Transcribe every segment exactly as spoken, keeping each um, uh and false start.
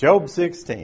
Job sixteen.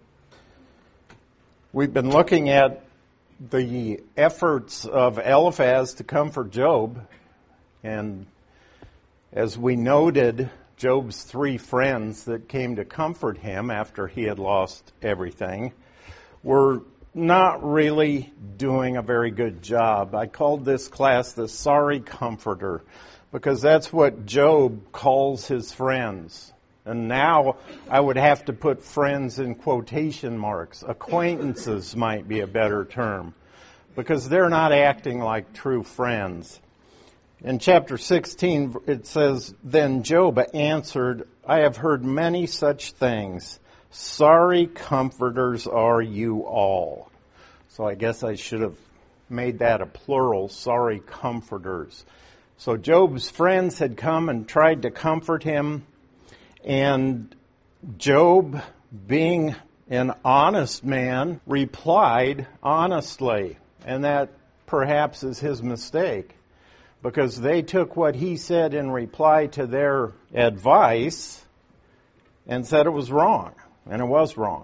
We've been looking at the efforts of Eliphaz to comfort Job, and as we noted, Job's three friends that came to comfort him after he had lost everything were not really doing a very good job. I called this class the sorry comforter because that's what Job calls his friends. And now I would have to put friends in quotation marks. Acquaintances might be a better term, because they're not acting like true friends. In chapter sixteen, it says, "Then Job answered, I have heard many such things. Sorry comforters are you all." So I guess I should have made that a plural, sorry comforters. So Job's friends had come and tried to comfort him. And Job, being an honest man, replied honestly. And that perhaps is his mistake, because they took what he said in reply to their advice and said it was wrong. And it was wrong.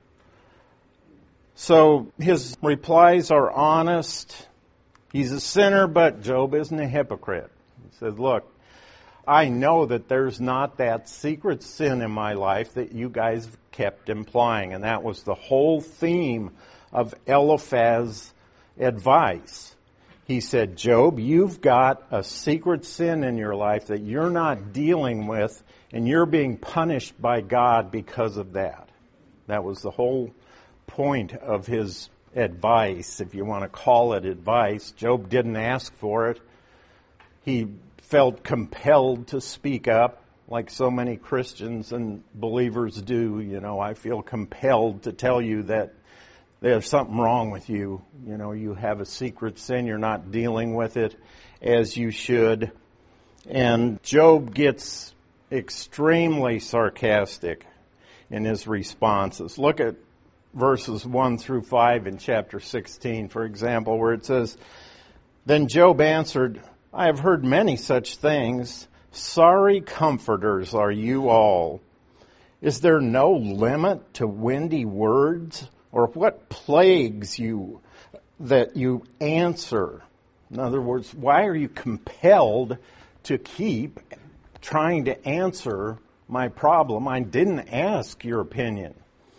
So his replies are honest. He's a sinner, but Job isn't a hypocrite. He says, look, I know that there's not that secret sin in my life that you guys kept implying. And that was the whole theme of Eliphaz's advice. He said, Job, you've got a secret sin in your life that you're not dealing with, and you're being punished by God because of that. That was the whole point of his advice, if you want to call it advice. Job didn't ask for it. He felt compelled to speak up, like so many Christians and believers do. You know, I feel compelled to tell you that there's something wrong with you. You know, you have a secret sin. You're not dealing with it as you should. And Job gets extremely sarcastic in his responses. Look at verses one through five in chapter sixteen, for example, where it says, "Then Job answered, I have heard many such things. Sorry comforters are you all. Is there no limit to windy words? Or what plagues you that you answer?" In other words, why are you compelled to keep trying to answer my problem? I didn't ask your opinion.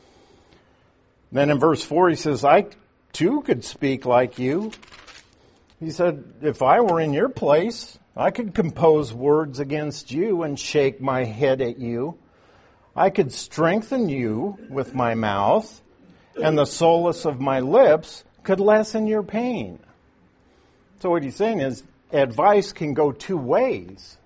Then in verse four he says, I too could speak like you. He said, if I were in your place, I could compose words against you and shake my head at you. I could strengthen you with my mouth, and the solace of my lips could lessen your pain. So what he's saying is, advice can go two ways.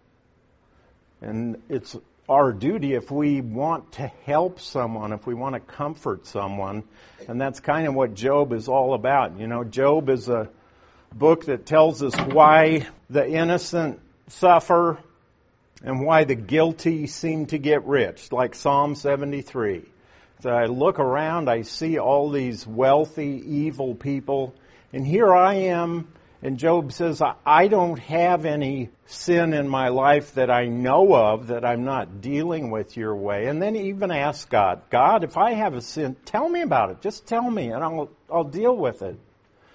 And it's our duty, if we want to help someone, if we want to comfort someone, and that's kind of what Job is all about. You know, Job is a book that tells us why the innocent suffer and why the guilty seem to get rich, like Psalm seventy-three. So I look around, I see all these wealthy, evil people, and here I am, and Job says, I don't have any sin in my life that I know of that I'm not dealing with your way. And then he even asks God, God, if I have a sin, tell me about it. Just tell me, and I'll I'll deal with it.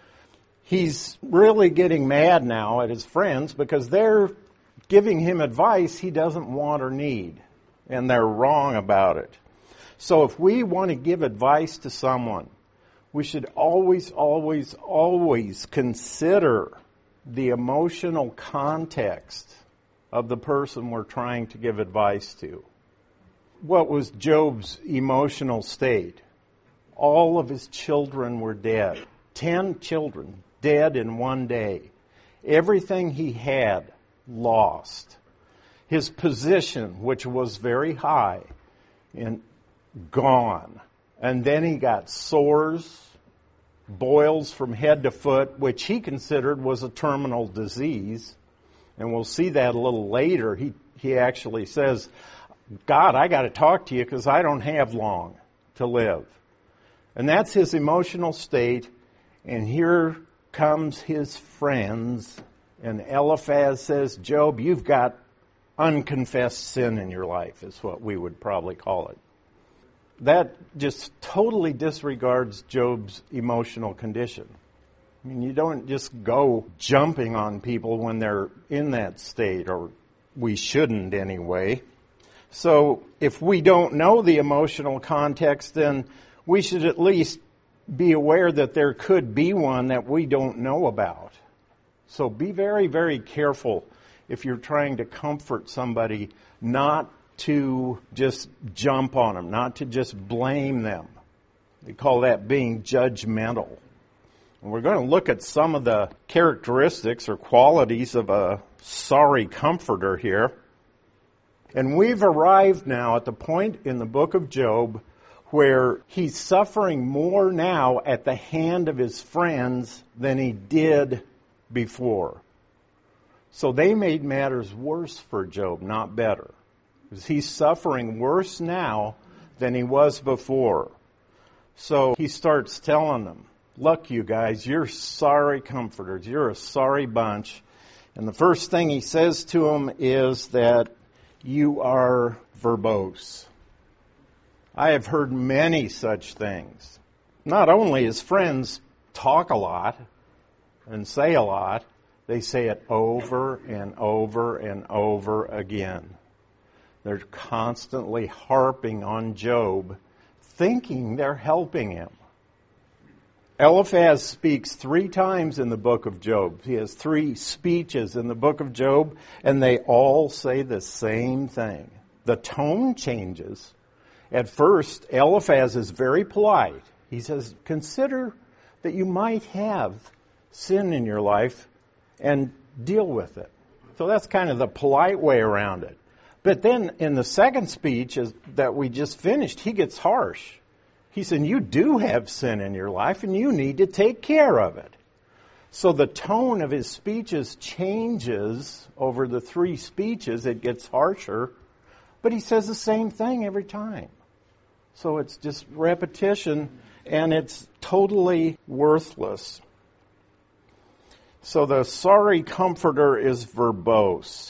He's really getting mad now at his friends because they're giving him advice he doesn't want or need, and they're wrong about it. So if we want to give advice to someone, we should always, always, always consider the emotional context of the person we're trying to give advice to. What was Job's emotional state? All of his children were dead. Ten children dead in one day. Everything he had lost. His position, which was very high, and gone. And then he got sores, boils from head to foot, which he considered was a terminal disease. And we'll see that a little later. He he actually says, God, I got to talk to you because I don't have long to live. And that's his emotional state. And here comes his friends, and Eliphaz says, Job, you've got unconfessed sin in your life, is what we would probably call it. that just totally disregards Job's emotional condition. I mean, you don't just go jumping on people when they're in that state, or we shouldn't anyway. So if we don't know the emotional context, then we should at least be aware that there could be one that we don't know about. So be very, very careful if you're trying to comfort somebody, not to just jump on them, not to just blame them. We call that being judgmental. And we're going to look at some of the characteristics or qualities of a sorry comforter here. And we've arrived now at the point in the book of Job where he's suffering more now at the hand of his friends than he did before. So they made matters worse for Job, not better. Because he's suffering worse now than he was before. So he starts telling them, look, you guys, you're sorry comforters. You're a sorry bunch. And the first thing he says to them is that you are verbose. I have heard many such things. Not only his friends talk a lot and say a lot, they say it over and over and over again. They're constantly harping on Job, thinking they're helping him. Eliphaz speaks three times in the book of Job. He has three speeches in the book of Job, and they all say the same thing. The tone changes. At first, Eliphaz is very polite. He says, consider that you might have sin in your life and deal with it. So that's kind of the polite way around it. But then in the second speech is, that we just finished, he gets harsh. He said, you do have sin in your life and you need to take care of it. So the tone of his speeches changes over the three speeches. It gets harsher, but he says the same thing every time. So it's just repetition, and it's totally worthless. So the sorry comforter is verbose.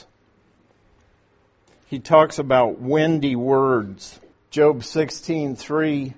He talks about windy words. Job sixteen three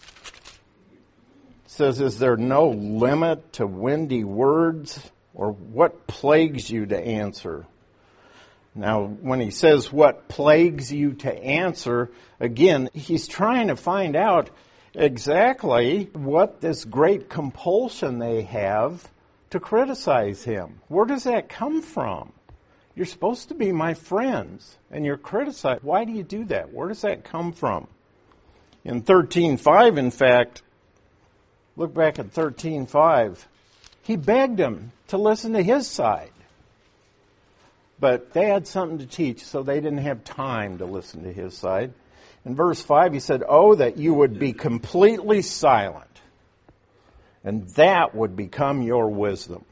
says, is there no limit to windy words? Or what plagues you to answer? Now, when he says what plagues you to answer, again, he's trying to find out exactly what this great compulsion they have to criticize him. Where does that come from? You're supposed to be my friends, and you're criticized. Why do you do that? Where does that come from? In thirteen five, in fact, look back at thirteen five, he begged them to listen to his side. But they had something to teach, so they didn't have time to listen to his side. In verse five, he said, oh, that you would be completely silent, and that would become your wisdom.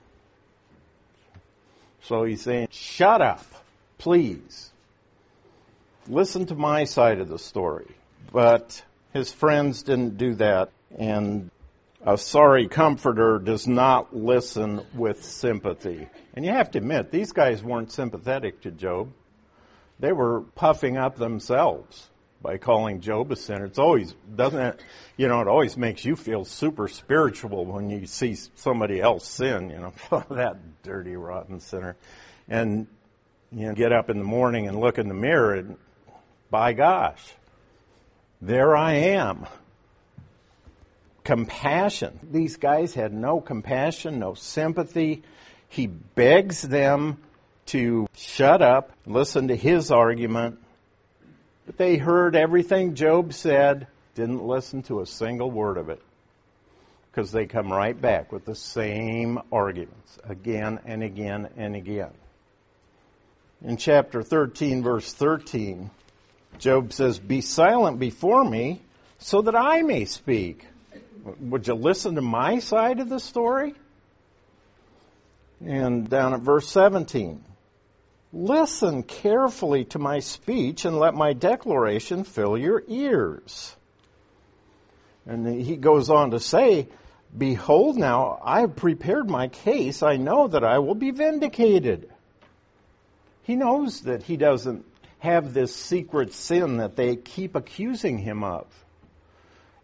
So he's saying, shut up, please. Listen to my side of the story. But his friends didn't do that, and a sorry comforter does not listen with sympathy. And you have to admit, these guys weren't sympathetic to Job. They were puffing up themselves by calling Job a sinner. It's always, doesn't it, you know, it always makes you feel super spiritual when you see somebody else sin, you know, that dirty, rotten sinner. And, you know, get up in the morning and look in the mirror and, by gosh, there I am. Compassion. These guys had no compassion, no sympathy. He begs them to shut up, listen to his argument. But they heard everything Job said, didn't listen to a single word of it. Because they come right back with the same arguments again and again and again. In chapter thirteen, verse thirteen, Job says, be silent before me so that I may speak. Would you listen to my side of the story? And down at verse seventeen, listen carefully to my speech and let my declaration fill your ears. And he goes on to say, behold now, I have prepared my case. I know that I will be vindicated. He knows that he doesn't have this secret sin that they keep accusing him of.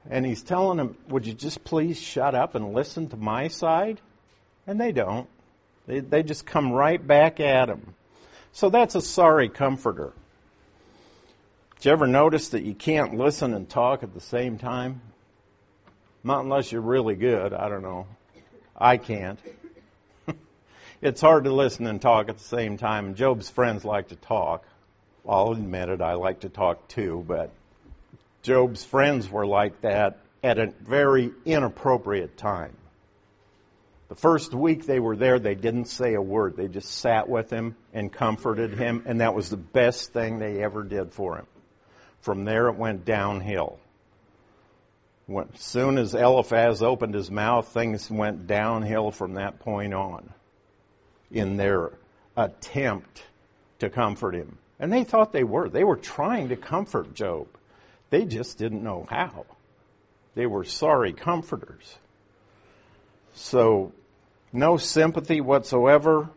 And he's telling them, would you just please shut up and listen to my side? And they don't. They, they just come right back at him. So that's a sorry comforter. Did you ever notice that you can't listen and talk at the same time? Not unless you're really good. I don't know. I can't. It's hard to listen and talk at the same time. Job's friends like to talk. I'll admit it, I like to talk too, but Job's friends were like that at a very inappropriate time. The first week they were there, they didn't say a word. They just sat with him and comforted him, and that was the best thing they ever did for him. From there it went downhill. When, as soon as Eliphaz opened his mouth, things went downhill from that point on in their attempt to comfort him. And they thought they were. They were trying to comfort Job. They just didn't know how. They were sorry comforters. So, no sympathy whatsoever.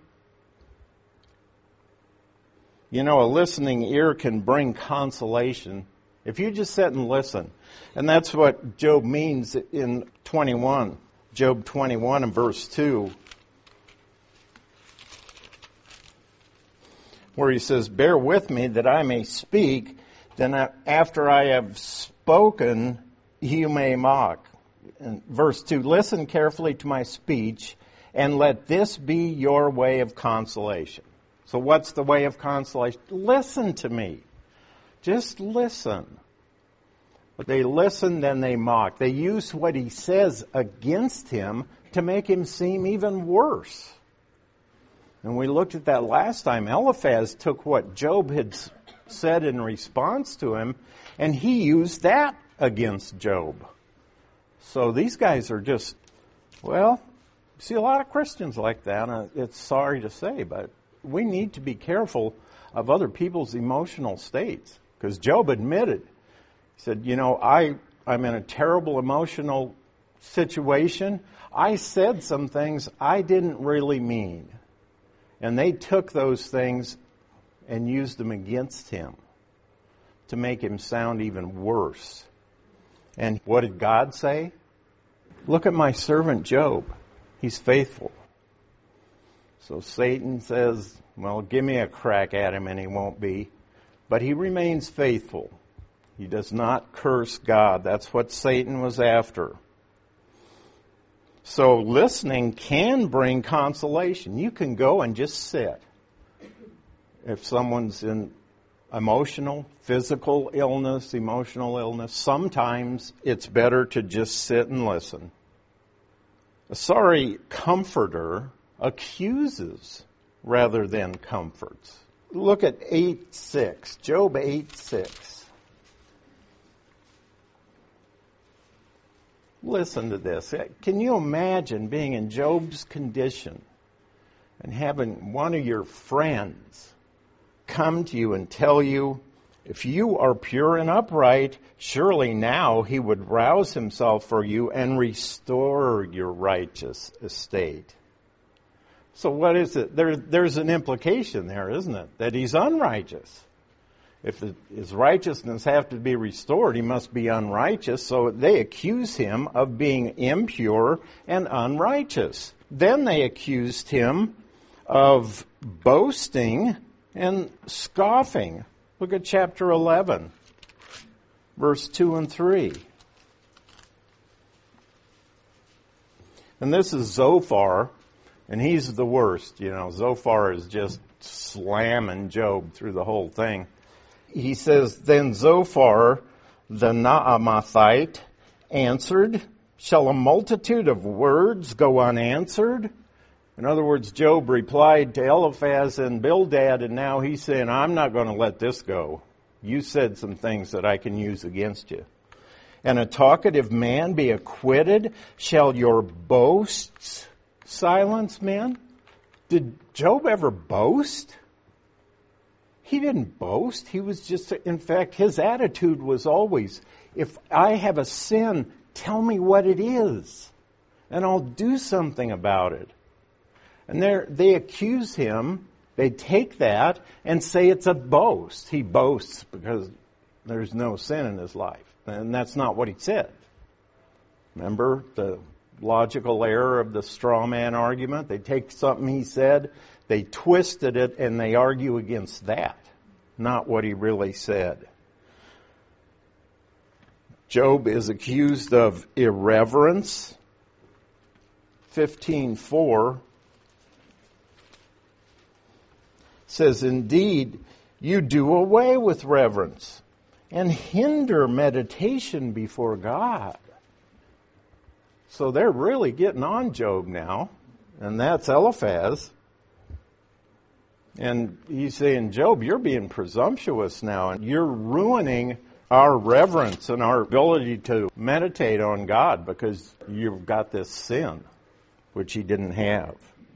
You know, a listening ear can bring consolation if you just sit and listen. And that's what Job means in twenty-one. Job twenty-one and verse two. Where he says, bear with me that I may speak, then after I have spoken, you may mock. And verse two, listen carefully to my speech, and let this be your way of consolation. So what's the way of consolation? Listen to me. Just listen. But they listen, then they mock. They use what he says against him to make him seem even worse. And we looked at that last time. Eliphaz took what Job had said in response to him, and he used that against Job. So these guys are just, well, you see a lot of Christians like that. And it's sorry to say, but we need to be careful of other people's emotional states. Because Job admitted, he said, you know, I, I'm in a terrible emotional situation. I said some things I didn't really mean. And they took those things and used them against him to make him sound even worse. And what did God say? Look at my servant Job. He's faithful. So Satan says, well, give me a crack at him, and he won't be. But he remains faithful. He does not curse God. That's what Satan was after. So listening can bring consolation. You can go and just sit. If someone's in emotional, physical illness, emotional illness, sometimes it's better to just sit and listen. A sorry comforter accuses rather than comforts. Look at eight six, Job eight six. Listen to this. Can you imagine being in Job's condition and having one of your friends come to you and tell you, if you are pure and upright, surely now he would rouse himself for you and restore your righteous estate. So what is it? There, there's an implication there, isn't it? That he's unrighteous. If his righteousness have to be restored, he must be unrighteous. So they accuse him of being impure and unrighteous. Then they accused him of boasting and scoffing. Look at chapter eleven, verse two and three. And this is Zophar, and he's the worst. You know, Zophar is just slamming Job through the whole thing. He says, then Zophar the Naamathite answered, shall a multitude of words go unanswered? In other words, Job replied to Eliphaz and Bildad, and now he's saying, I'm not going to let this go. You said some things that I can use against you. And a talkative man be acquitted? Shall your boasts silence men? Did Job ever boast? He didn't boast. He was just, in fact, his attitude was always, if I have a sin, tell me what it is, and I'll do something about it. And they accuse him, they take that and say it's a boast. He boasts because there's no sin in his life. And that's not what he said. Remember the logical error of the straw man argument? They take something he said, they twisted it, and they argue against that, not what he really said. Job is accused of irreverence. fifteen four says, "Indeed, you do away with reverence and hinder meditation before God." So they're really getting on Job now, and that's Eliphaz. And he's saying, Job, you're being presumptuous now, and you're ruining our reverence and our ability to meditate on God because you've got this sin, which he didn't have.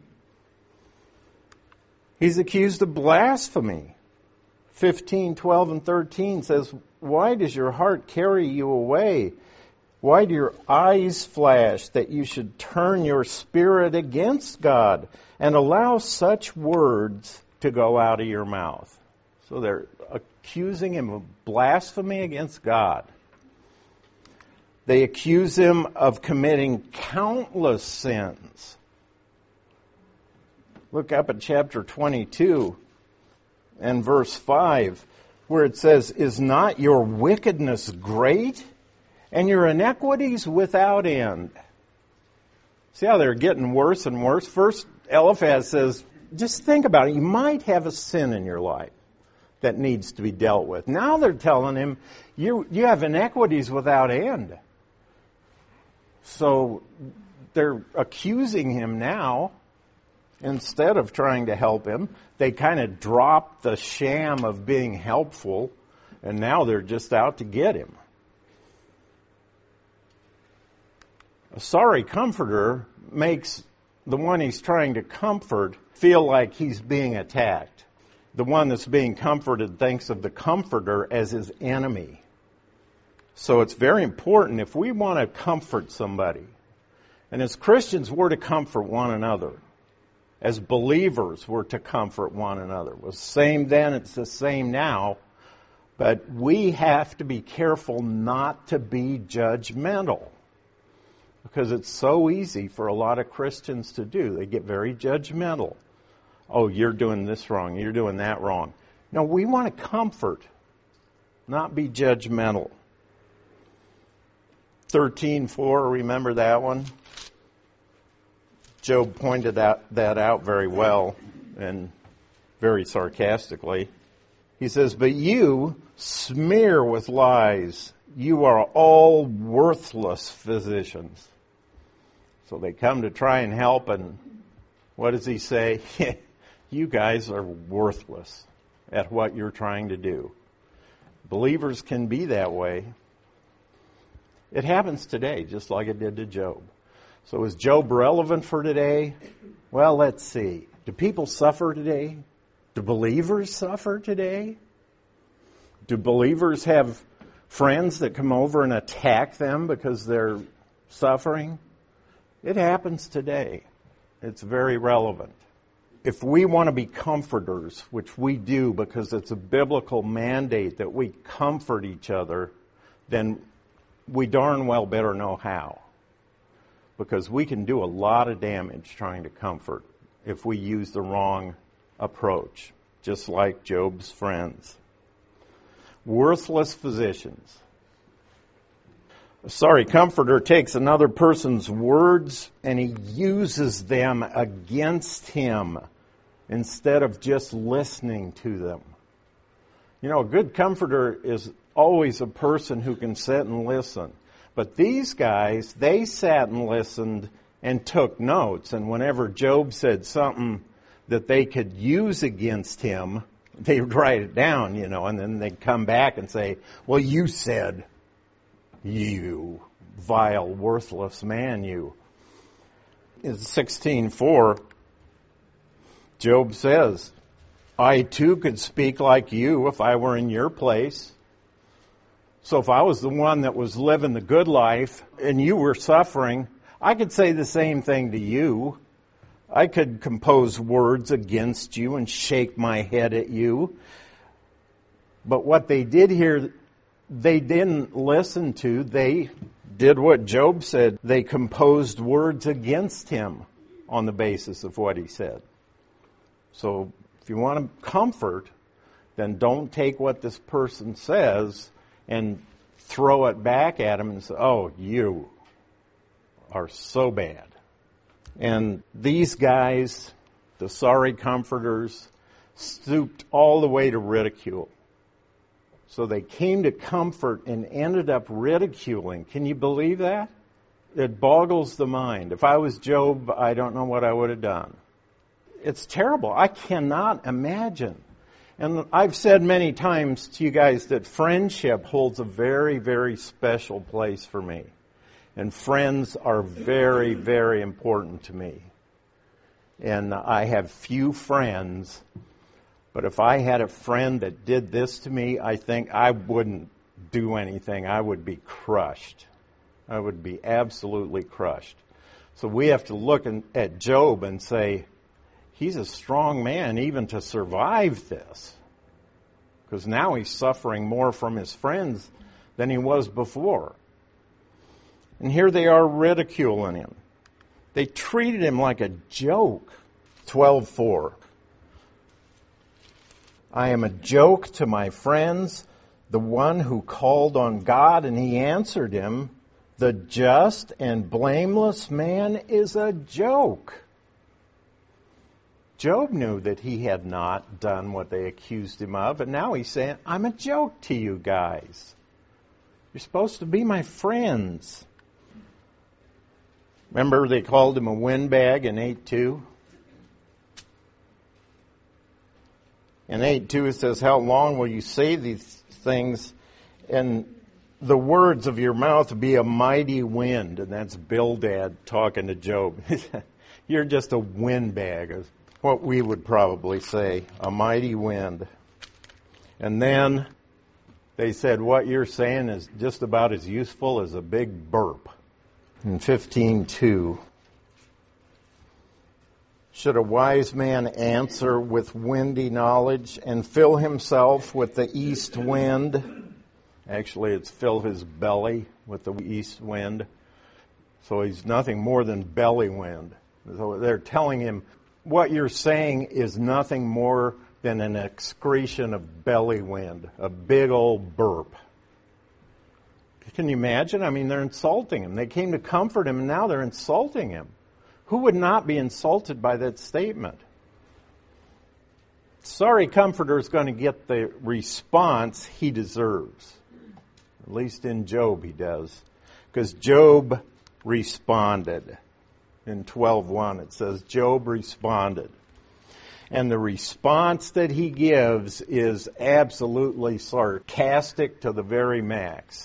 He's accused of blasphemy. fifteen, twelve, and thirteen says, "Why does your heart carry you away? Why do your eyes flash that you should turn your spirit against God and allow such words to go out of your mouth?" So they're accusing him of blasphemy against God. They accuse him of committing countless sins. Look up at chapter twenty-two and verse five, where it says, "Is not your wickedness great, and your iniquities without end?" See how they're getting worse and worse? First, Eliphaz says, just think about it. You might have a sin in your life that needs to be dealt with. Now they're telling him, you, you have iniquities without end. So they're accusing him now. Instead of trying to help him, they kind of dropped the sham of being helpful, and now they're just out to get him. A sorry comforter makes the one he's trying to comfort feel like he's being attacked. The one that's being comforted thinks of the comforter as his enemy. So it's very important if we want to comfort somebody. And as Christians, we're to comfort one another. As believers, we're to comfort one another. It was the same then, it's the same now. But we have to be careful not to be judgmental. Because it's so easy for a lot of Christians to do. They get very judgmental. Oh, you're doing this wrong. You're doing that wrong. No, we want to comfort, not be judgmental. thirteen four, remember that one? Job pointed that, that out very well and very sarcastically. He says, "But you smear with lies. You are all worthless physicians." So they come to try and help, and what does he say? You guys are worthless at what you're trying to do. Believers can be that way. It happens today, just like it did to Job. So is Job relevant for today? Well, let's see. Do people suffer today? Do believers suffer today? Do believers have friends that come over and attack them because they're suffering? It happens today. It's very relevant. If we want to be comforters, which we do because it's a biblical mandate that we comfort each other, then we darn well better know how. Because we can do a lot of damage trying to comfort if we use the wrong approach, just like Job's friends. Worthless physicians. A sorry comforter takes another person's words and he uses them against him instead of just listening to them. You know, a good comforter is always a person who can sit and listen. But these guys, they sat and listened and took notes. And whenever Job said something that they could use against him, they would write it down, you know, and then they'd come back and say, well, you said, you vile, worthless man, you. In sixteen four, Job says, I too could speak like you if I were in your place. So if I was the one that was living the good life and you were suffering, I could say the same thing to you. I could compose words against you and shake my head at you. But what they did here, they didn't listen to. They did what Job said. They composed words against him on the basis of what he said. So if you want comfort, then don't take what this person says and throw it back at him and say, oh, you are so bad. And these guys, the sorry comforters, stooped all the way to ridicule. So they came to comfort and ended up ridiculing. Can you believe that? It boggles the mind. If I was Job, I don't know what I would have done. It's terrible. I cannot imagine. And I've said many times to you guys that friendship holds a very, very special place for me. And friends are very, very important to me. And I have few friends, but if I had a friend that did this to me, I think I wouldn't do anything. I would be crushed. I would be absolutely crushed. So we have to look at Job and say, he's a strong man even to survive this. Because now he's suffering more from his friends than he was before. And here they are ridiculing him. They treated him like a joke. twelve four. I am a joke to my friends, the one who called on God and he answered him. The just and blameless man is a joke. Job knew that he had not done what they accused him of, and now he's saying, I'm a joke to you guys. You're supposed to be my friends. Remember they called him a windbag in eight two? In eight two it says, how long will you say these things? And the words of your mouth be a mighty wind. And that's Bildad talking to Job. You're just a windbag, is what we would probably say, a mighty wind. And then they said, what you're saying is just about as useful as a big burp. In fifteen two, should a wise man answer with windy knowledge and fill himself with the east wind? Actually, it's fill his belly with the east wind. So he's nothing more than belly wind. So they're telling him, what you're saying is nothing more than an excretion of belly wind, a big old burp. Can you imagine? I mean, they're insulting him. They came to comfort him, and now they're insulting him. Who would not be insulted by that statement? Sorry comforter is going to get the response he deserves. At least in Job he does. Because Job responded. In twelve one it says, Job responded. And the response that he gives is absolutely sarcastic to the very max.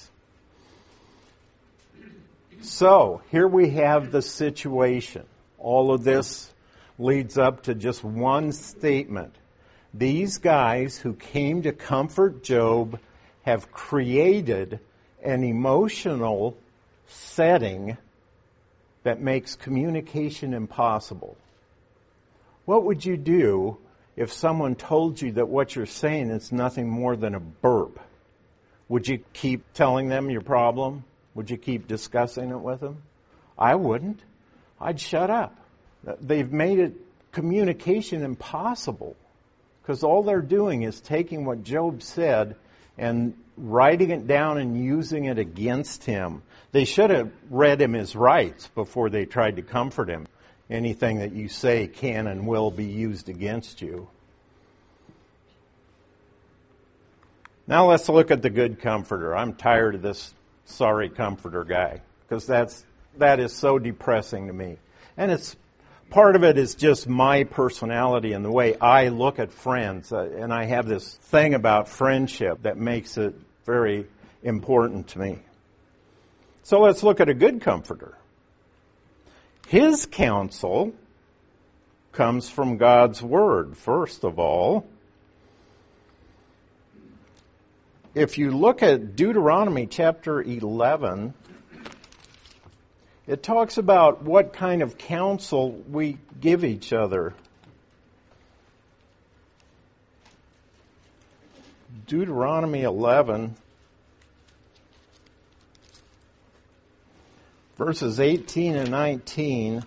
So, here we have the situation. All of this leads up to just one statement. These guys who came to comfort Job have created an emotional setting that makes communication impossible. What would you do if someone told you that what you're saying is nothing more than a burp? Would you keep telling them your problem? Would you keep discussing it with them? I wouldn't. I'd shut up. They've made it communication impossible because all they're doing is taking what Job said and writing it down and using it against him. They should have read him his rights before they tried to comfort him. Anything that you say can and will be used against you. Now let's look at the good comforter. I'm tired of this sorry comforter guy because that's that is so depressing to me. And it's part of it is just my personality and the way I look at friends. Uh, and I have this thing about friendship that makes it very important to me. So let's look at a good comforter. His counsel comes from God's Word, first of all. If you look at Deuteronomy chapter eleven, it talks about what kind of counsel we give each other. Deuteronomy eleven. verses eighteen and nineteen,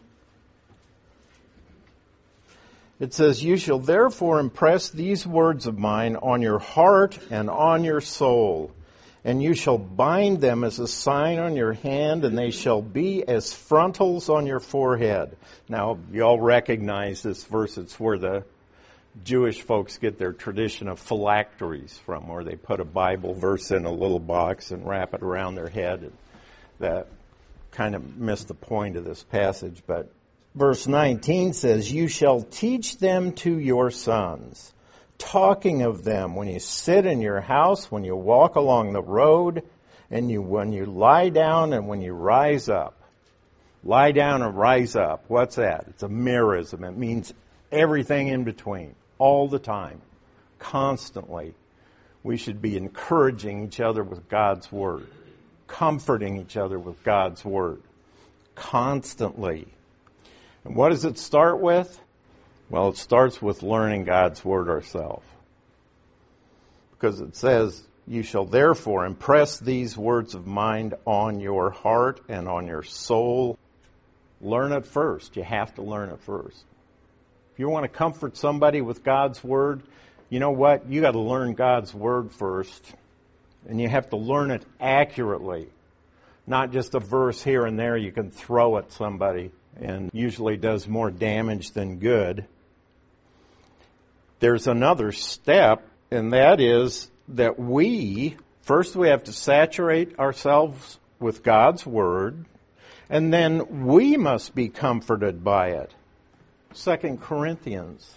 it says, "You shall therefore impress these words of mine on your heart and on your soul, and you shall bind them as a sign on your hand, and they shall be as frontals on your forehead." Now, you all recognize this verse. It's where the Jewish folks get their tradition of phylacteries from, where they put a Bible verse in a little box and wrap it around their head. And that kind of missed the point of this passage, but verse nineteen says, "You shall teach them to your sons, talking of them when you sit in your house, when you walk along the road, and you when you lie down and when you rise up." Lie down and rise up. What's that? It's a merism. It means everything in between, all the time, constantly. We should be encouraging each other with God's Word, comforting each other with God's Word, constantly. And what does it start with? Well, it starts with learning God's Word ourselves. Because it says, "You shall therefore impress these words of mine on your heart and on your soul." Learn it first. You have to learn it first. If you want to comfort somebody with God's Word, you know what? You got to learn God's Word first. And you have to learn it accurately. Not just a verse here and there you can throw at somebody and usually does more damage than good. There's another step, and that is that we, first we have to saturate ourselves with God's Word, and then we must be comforted by it. Second Corinthians.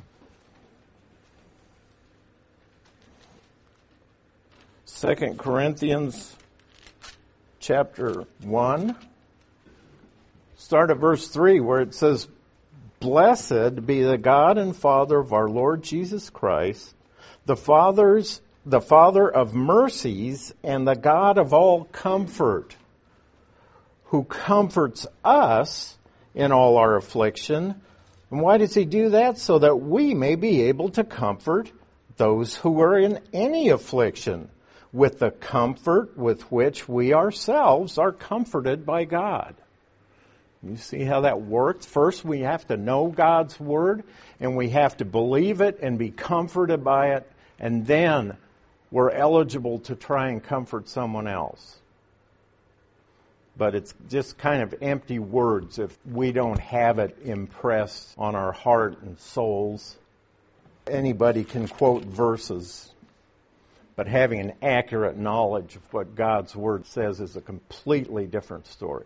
Second Corinthians chapter one. Start at verse three where it says, "Blessed be the God and Father of our Lord Jesus Christ, the Father's, the Father of mercies and the God of all comfort, who comforts us in all our affliction." And why does he do that? So that we may be able to comfort those who are in any affliction with the comfort with which we ourselves are comforted by God. You see how that works? First, we have to know God's Word, and we have to believe it and be comforted by it, and then we're eligible to try and comfort someone else. But it's just kind of empty words if we don't have it impressed on our heart and souls. Anybody can quote verses, but having an accurate knowledge of what God's Word says is a completely different story.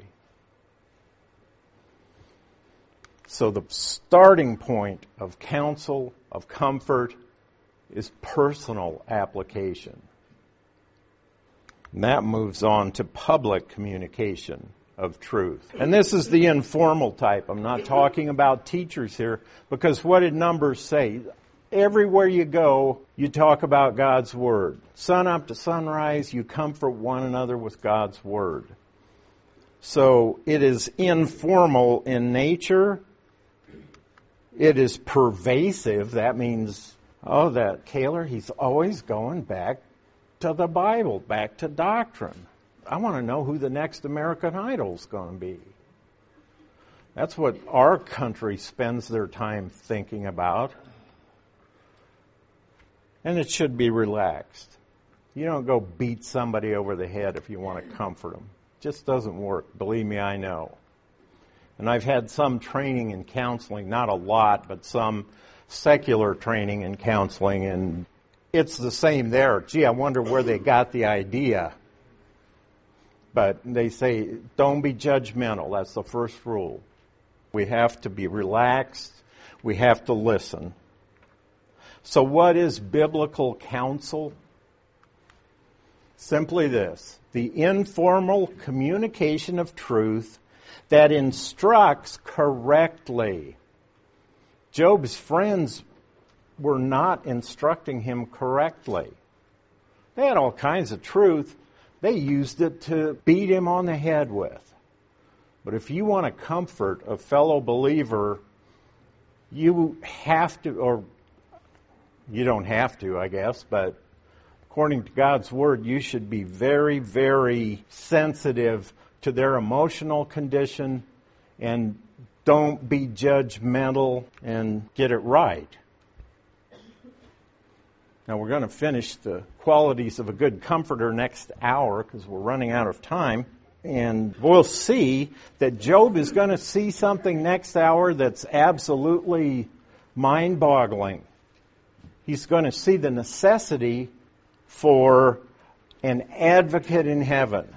So the starting point of counsel, of comfort, is personal application. And that moves on to public communication of truth. And this is the informal type. I'm not talking about teachers here, because what did Numbers say? Everywhere you go, you talk about God's Word. Sun up to sunrise, you comfort one another with God's Word. So it is informal in nature. It is pervasive. That means, oh, that Kaler, he's always going back to the Bible, back to doctrine. I want to know who the next American Idol's going to be. That's what our country spends their time thinking about. And it should be relaxed. You don't go beat somebody over the head if you want to comfort them. It just doesn't work. Believe me, I know. And I've had some training in counseling, not a lot, but some secular training in counseling, and it's the same there. Gee, I wonder where they got the idea. But they say, don't be judgmental. That's the first rule. We have to be relaxed. We have to listen. So what is biblical counsel? Simply this: the informal communication of truth that instructs correctly. Job's friends were not instructing him correctly. They had all kinds of truth. They used it to beat him on the head with. But if you want to comfort a fellow believer, you have to, or you don't have to, I guess, but according to God's Word, you should be very, very sensitive to their emotional condition and don't be judgmental and get it right. Now we're going to finish the qualities of a good comforter next hour because we're running out of time. And we'll see that Job is going to see something next hour that's absolutely mind-boggling. He's going to see the necessity for an advocate in heaven.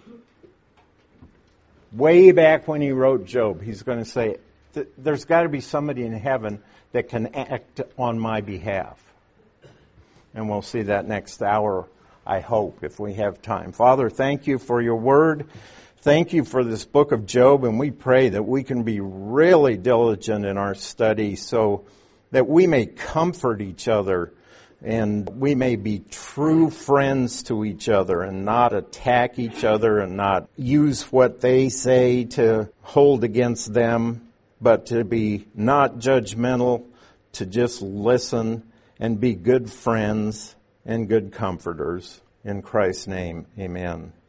Way back when he wrote Job, he's going to say, there's got to be somebody in heaven that can act on my behalf. And we'll see that next hour, I hope, if we have time. Father, thank you for your word. Thank you for this book of Job, and we pray that we can be really diligent in our study so that we may comfort each other and we may be true friends to each other and not attack each other and not use what they say to hold against them, but to be not judgmental, to just listen and be good friends and good comforters. In Christ's name, amen.